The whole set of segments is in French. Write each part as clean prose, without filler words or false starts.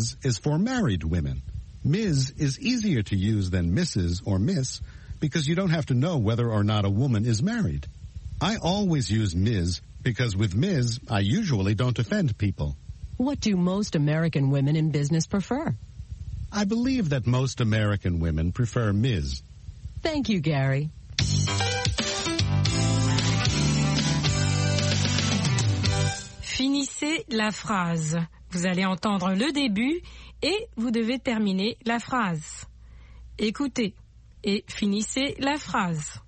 Ms. is for married women. Ms. is easier to use than Mrs. or Miss because you don't have to know whether or not a woman is married. I always use Ms. because with Ms. I usually don't offend people. What do most American women in business prefer? I believe that most American women prefer Ms. Thank you, Gary. Finissez la phrase. Vous allez entendre le début et vous devez terminer la phrase. Écoutez et finissez la phrase.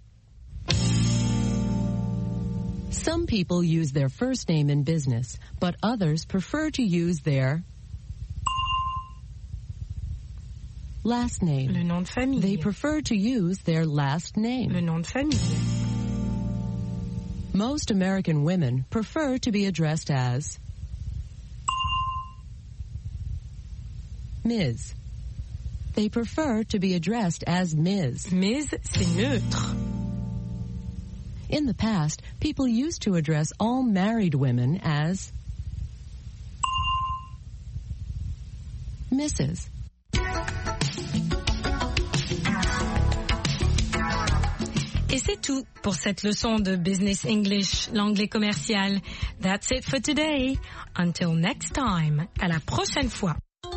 Some people use their first name in business, but others prefer to use their last name. Le nom de famille. They prefer to use their last name. Le nom de famille. Most American women prefer to be addressed as Ms. They prefer to be addressed as Ms. Ms, c'est neutre. In the past, people used to address all married women as Mrs. Et c'est tout pour cette leçon de Business English, l'anglais commercial. That's it for today. Until next time. À la prochaine fois.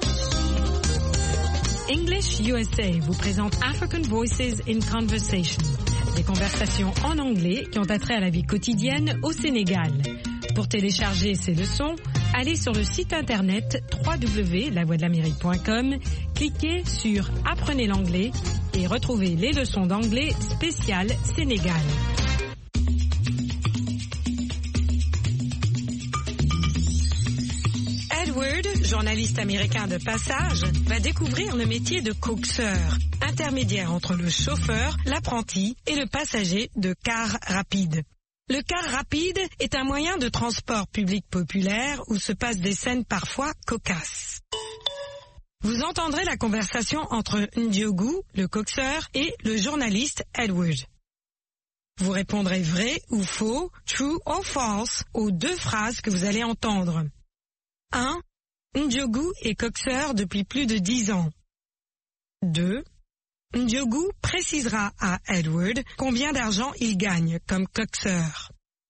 English USA vous présente African Voices in Conversation. Des conversations en anglais qui ont attrait à la vie quotidienne au Sénégal. Pour télécharger ces leçons, allez sur le site internet www.lavoixdelamérique.com, cliquez sur Apprenez l'anglais et retrouvez les leçons d'anglais spéciales Sénégal. Edward, journaliste américain de passage, va découvrir le métier de coxeur, intermédiaire entre le chauffeur, l'apprenti et le passager de car rapide. Le car rapide est un moyen de transport public populaire où se passent des scènes parfois cocasses. Vous entendrez la conversation entre Ndiogu, le coxeur, et le journaliste Edward. Vous répondrez vrai ou faux, true or false, aux deux phrases que vous allez entendre. 1. Ndiogu est coxeur depuis plus de 10 ans. 2. Ndiogu précisera à Edward combien d'argent il gagne comme coxeur.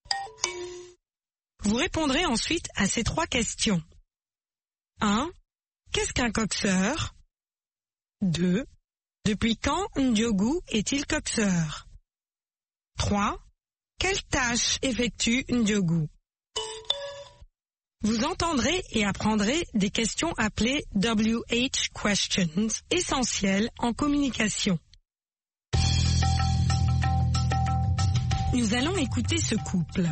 Vous répondrez ensuite à ces 3 questions. 1. Qu'est-ce qu'un coxeur? 2. Depuis quand Ndiogu est-il coxeur? 3. Quelle tâche effectue Ndiogu? Vous entendrez et apprendrez des questions appelées WH questions, essentielles en communication. Nous allons écouter ce couple.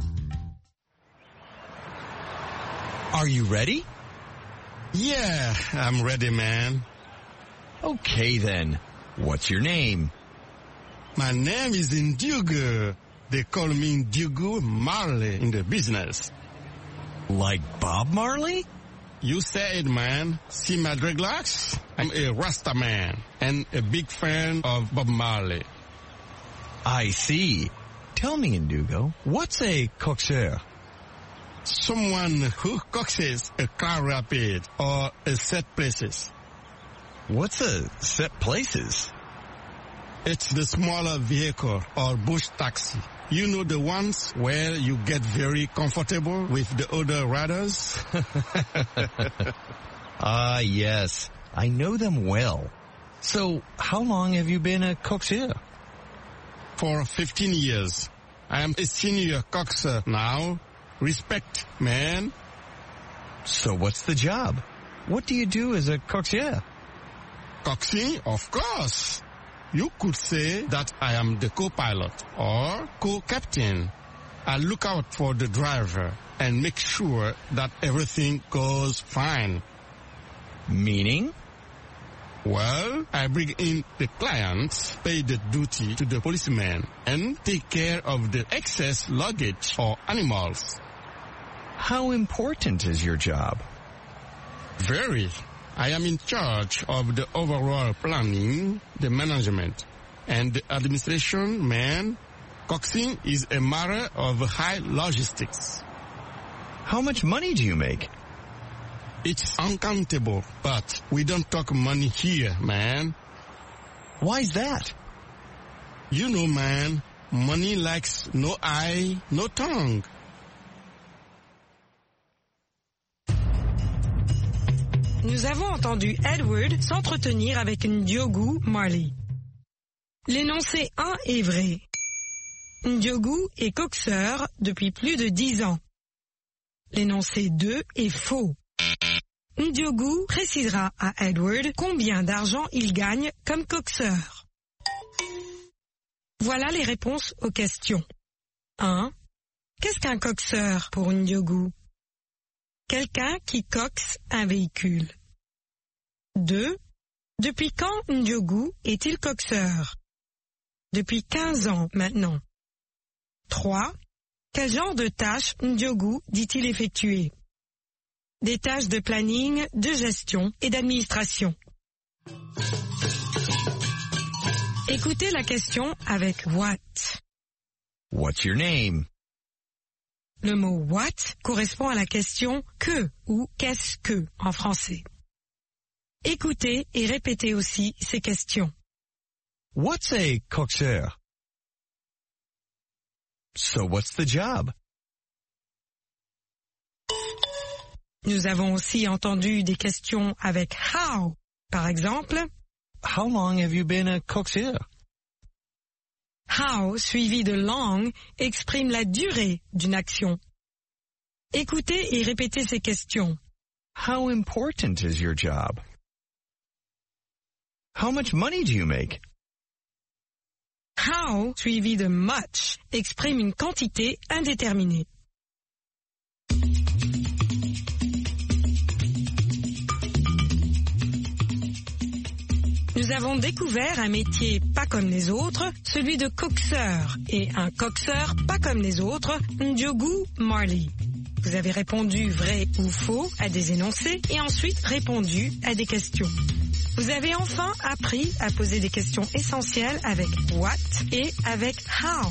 Are you ready? Yeah, I'm ready, man. Okay then. What's your name? My name is Ndiogu. They call me Ndiogu Marley in the business. Like Bob Marley? You said, man. See my dreadlocks? I'm a Rasta man and a big fan of Bob Marley. I see. Tell me, Ndugo, what's a coxeur? Someone who coaxes a car rapid or a set places. What's a set places? It's the smaller vehicle or bush taxi. You know, the ones where you get very comfortable with the other riders? Ah, yes. I know them well. So, how long have you been a coxeur? For 15 years. I am a senior coxer now. Respect, man. So what's the job? What do you do as a coxeur? Coxing, of course. You could say that I am the co-pilot or co-captain. I look out for the driver and make sure that everything goes fine. Meaning? Well, I bring in the clients, pay the duty to the policeman, and take care of the excess luggage or animals. How important is your job? Very. I am in charge of the overall planning, the management, and the administration, man. Coxing is a matter of high logistics. How much money do you make? It's uncountable, but we don't talk money here, man. Why's that? You know, man, money likes no eye, no tongue. Nous avons entendu Edward s'entretenir avec Ndiogu Marley. L'énoncé 1 est vrai. Ndiogu est coxeur depuis plus de 10 ans. L'énoncé 2 est faux. Ndiogu précisera à Edward combien d'argent il gagne comme coxeur. Voilà les réponses aux questions. 1. Qu'est-ce qu'un coxeur pour Ndiogu? Quelqu'un qui coxe un véhicule. 2. Depuis quand Ndiogu est-il coxeur? Depuis 15 ans maintenant. 3. Quel genre de tâches Ndiogu dit-il effectuer? Des tâches de planning, de gestion et d'administration. Écoutez la question avec what. What's your name? Le mot what correspond à la question que ou qu'est-ce que en français. Écoutez et répétez aussi ces questions. What's a coxeur? So what's the job? Nous avons aussi entendu des questions avec how. Par exemple, How long have you been a coxeur? how suivi de long exprime la durée d'une action. Écoutez et répétez ces questions. How important is your job? How much money do you make? How suivi de much exprime une quantité indéterminée. Nous avons découvert un métier pas comme les autres, celui de coxeur, et un coxeur pas comme les autres, Ndiogu Marley. Vous avez répondu vrai ou faux à des énoncés et ensuite répondu à des questions. Vous avez enfin appris à poser des questions essentielles avec what et avec how.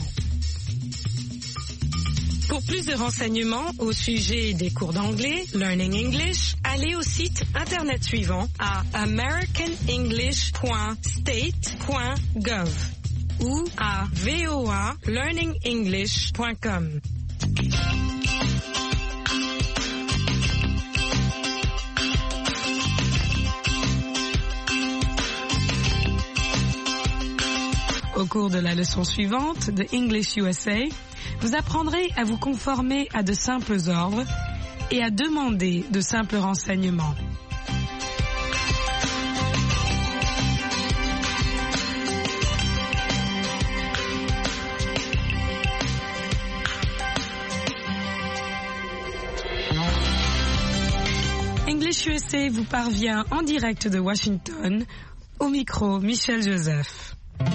Pour plus de renseignements au sujet des cours d'anglais, Learning English, allez au site internet suivant à americanenglish.state.gov ou à voalearningenglish.com. Au cours de la leçon suivante de English USA, vous apprendrez à vous conformer à de simples ordres et à demander de simples renseignements. English USA vous parvient en direct de Washington, au micro Michel Joseph.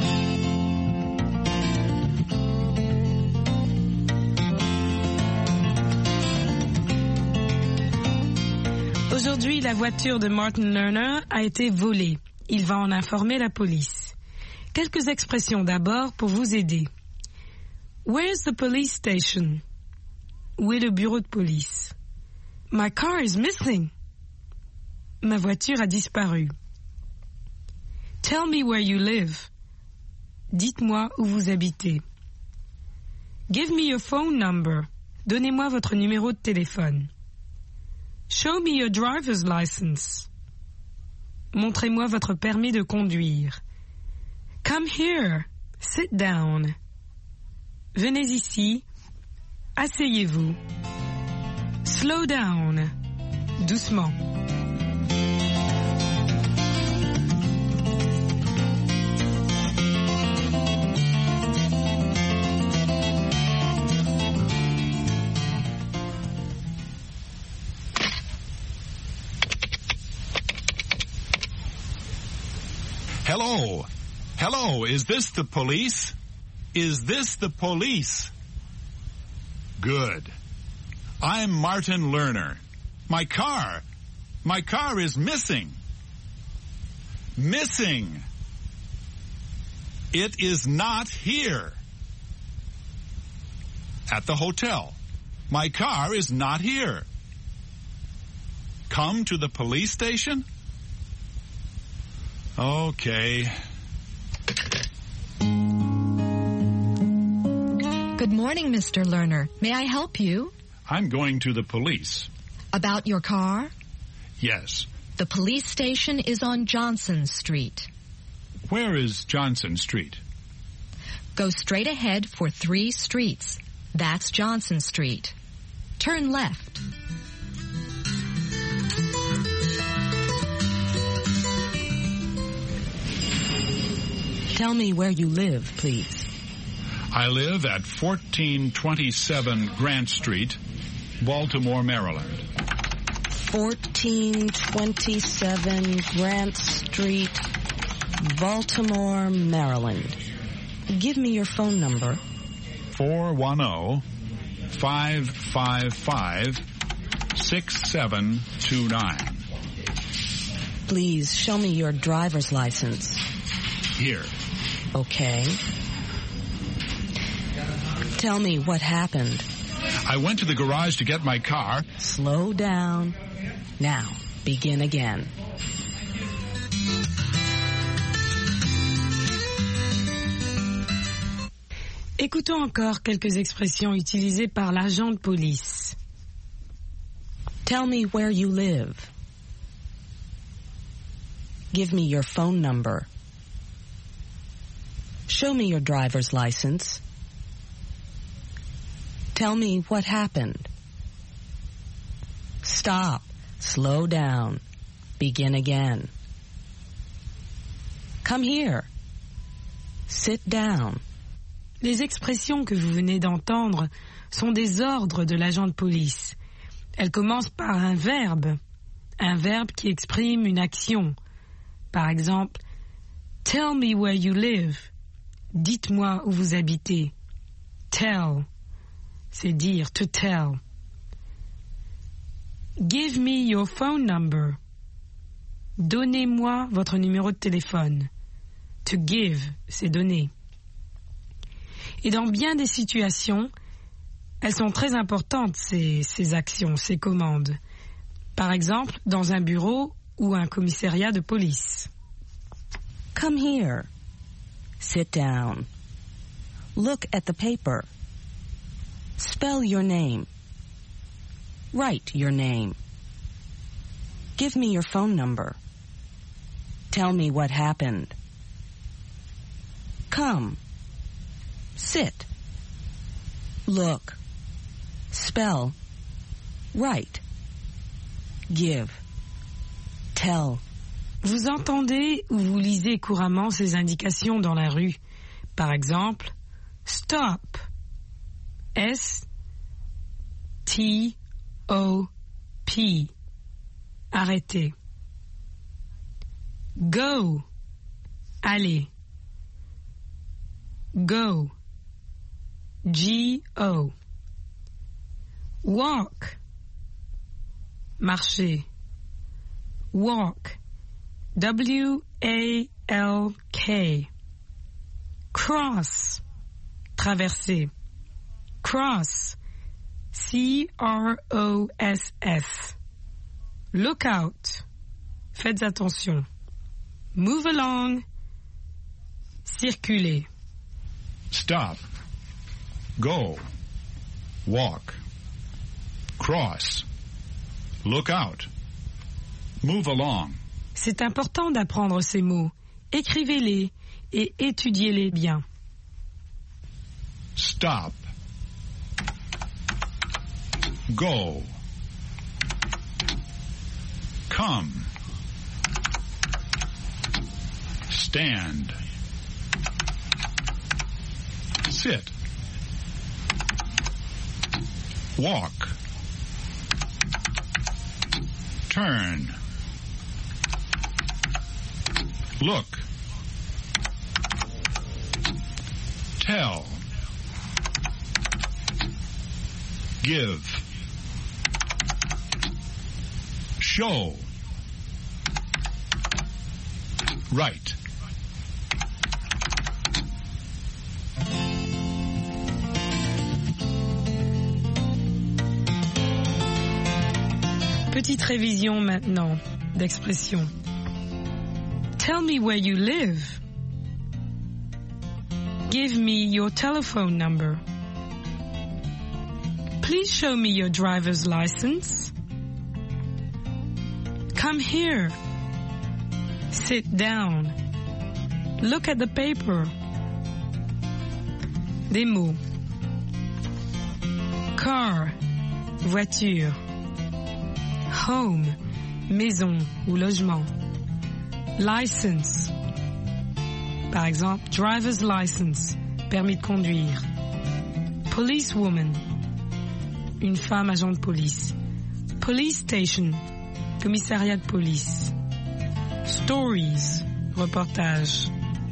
Aujourd'hui, la voiture de Martin Lerner a été volée. Il va en informer la police. Quelques expressions d'abord pour vous aider. Where's the police station? Où est le bureau de police? My car is missing. Ma voiture a disparu. Tell me where you live. Dites-moi où vous habitez. Give me your phone number. Donnez-moi votre numéro de téléphone. Show me your driver's license. Montrez-moi votre permis de conduire. Come here. Sit down. Venez ici. Asseyez-vous. Slow down. Doucement. Hello. Hello, is this the police? Is this the police? Good. I'm Martin Lerner. My car is missing. Missing. It is not here. At the hotel. My car is not here. come to the police station? Okay. Good morning, Mr. Lerner. May I help you? I'm going to the police. About your car? Yes. The police station is on Johnson Street. Where is Johnson Street? Go straight ahead for 3 streets. That's Johnson Street. Turn left. Tell me where you live, please. I live at 1427 Grant Street, Baltimore, Maryland. 1427 Grant Street, Baltimore, Maryland. Give me your phone number. 410-555-6729. Please show me your driver's license. Here. Okay. Tell me what happened. I went to the garage to get my car. Slow down. Now, begin again. Écoutons encore quelques expressions utilisées par l'agent de police. Tell me where you live. Give me your phone number. Show me your driver's license. Tell me what happened. Stop. Slow down. Begin again. Come here. Sit down. Les expressions que vous venez d'entendre sont des ordres de l'agent de police. Elles commencent par un verbe qui exprime une action. Par exemple, « Tell me where you live ». Dites-moi où vous habitez. Tell, c'est dire, to tell. Give me your phone number. Donnez-moi votre numéro de téléphone. To give, c'est donner. Et dans bien des situations, elles sont très importantes, ces actions, ces commandes. Par exemple, dans un bureau ou un commissariat de police. Come here. Sit down. Look at the paper. Spell your name. Write your name. Give me your phone number. Tell me what happened. Come. Sit. Look. Spell. Write. Give. Tell. Vous entendez ou vous lisez couramment ces indications dans la rue. Par exemple, stop. S-T-O-P. Arrêtez. Go. Allez. Go. G-O. Walk. Marcher. Walk. W-A-L-K. Cross. Traverser. Cross. C-R-O-S-S. Look out. Faites attention. Move along. Circuler. Stop. Go. Walk. Cross. Look out. Move along. C'est important d'apprendre ces mots. Écrivez-les et étudiez-les bien. Stop. Go. Come. Stand. Sit. Walk. Turn. Look. Tell. Give. Show. Write. Petite révision maintenant d'expression. Tell me where you live. Give me your telephone number. Please show me your driver's license. Come here. Sit down. Look at the paper. Des mots. Car, voiture. Home, maison ou logement. License. Par exemple, driver's license, permis de conduire. Policewoman, une femme agent de police. Police station, commissariat de police. Stories, reportage.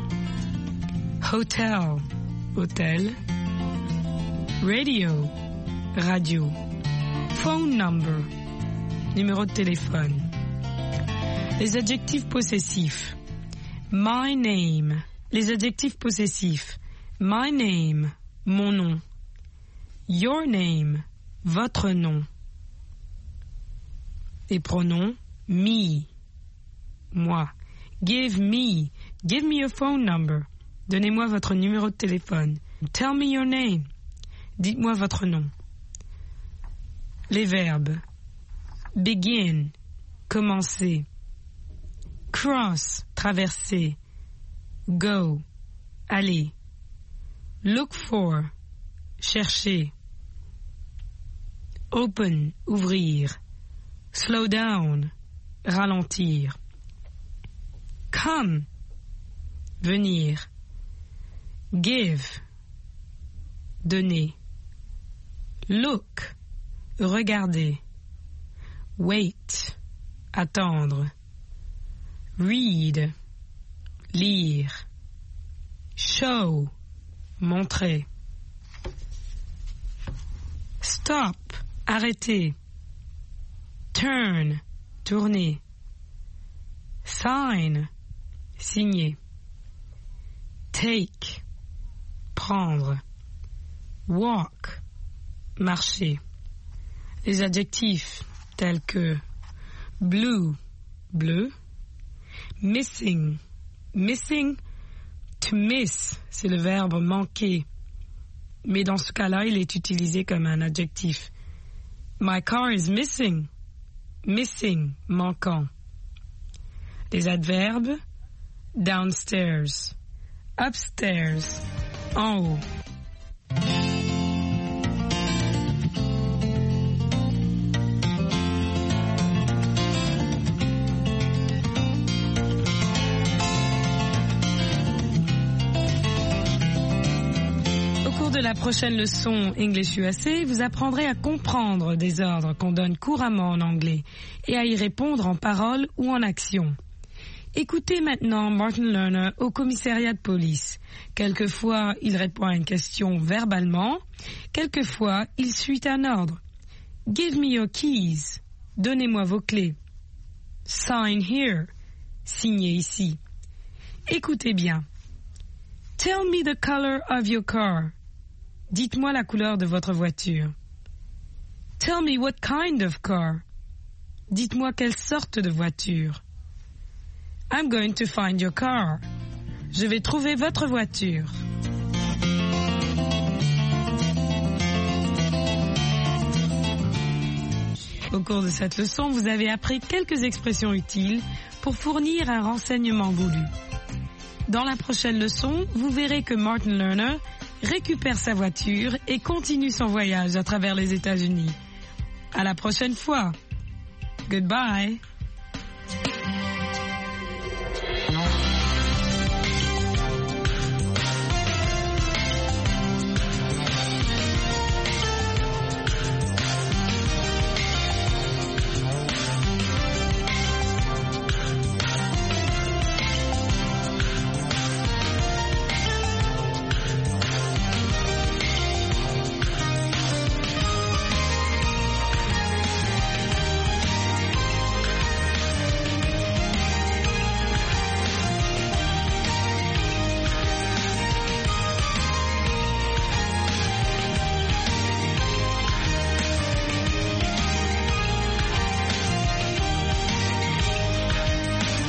Hotel, hôtel. Radio, radio. Phone number, numéro de téléphone. Les adjectifs possessifs. My name. Les adjectifs possessifs. My name, mon nom. Your name, votre nom. Les pronoms me, moi. Give me your phone number. Donnez-moi votre numéro de téléphone. Tell me your name. Dites-moi votre nom. Les verbes. Begin, commencer. Cross, traverser. Go, aller. Look for, chercher. Open, ouvrir. Slow down, ralentir. Come, venir. Give, donner. Look, regarder. Wait, attendre. Read, lire. Show, montrer. Stop, arrêter. Turn, tourner. Sign, signer. Take, prendre. Walk, marcher. Les adjectifs tels que blue, bleu. Missing, missing. To miss, c'est le verbe manquer. Mais dans ce cas-là, il est utilisé comme un adjectif. My car is missing. Missing, manquant. Les adverbes. Downstairs. Upstairs, en haut. De la prochaine leçon English USA, vous apprendrez à comprendre des ordres qu'on donne couramment en anglais et à y répondre en parole ou en action. Écoutez maintenant Martin Lerner au commissariat de police. Quelquefois, il répond à une question verbalement, quelquefois, il suit un ordre. Give me your keys. Donnez-moi vos clés. Sign here. Signez ici. Écoutez bien. Tell me the color of your car. Dites-moi la couleur de votre voiture. Tell me what kind of car. Dites-moi quelle sorte de voiture. I'm going to find your car. Je vais trouver votre voiture. Au cours de cette leçon, vous avez appris quelques expressions utiles pour fournir un renseignement voulu. Dans la prochaine leçon, vous verrez que Martin Lerner récupère sa voiture et continue son voyage à travers les États-Unis. À la prochaine fois. Goodbye.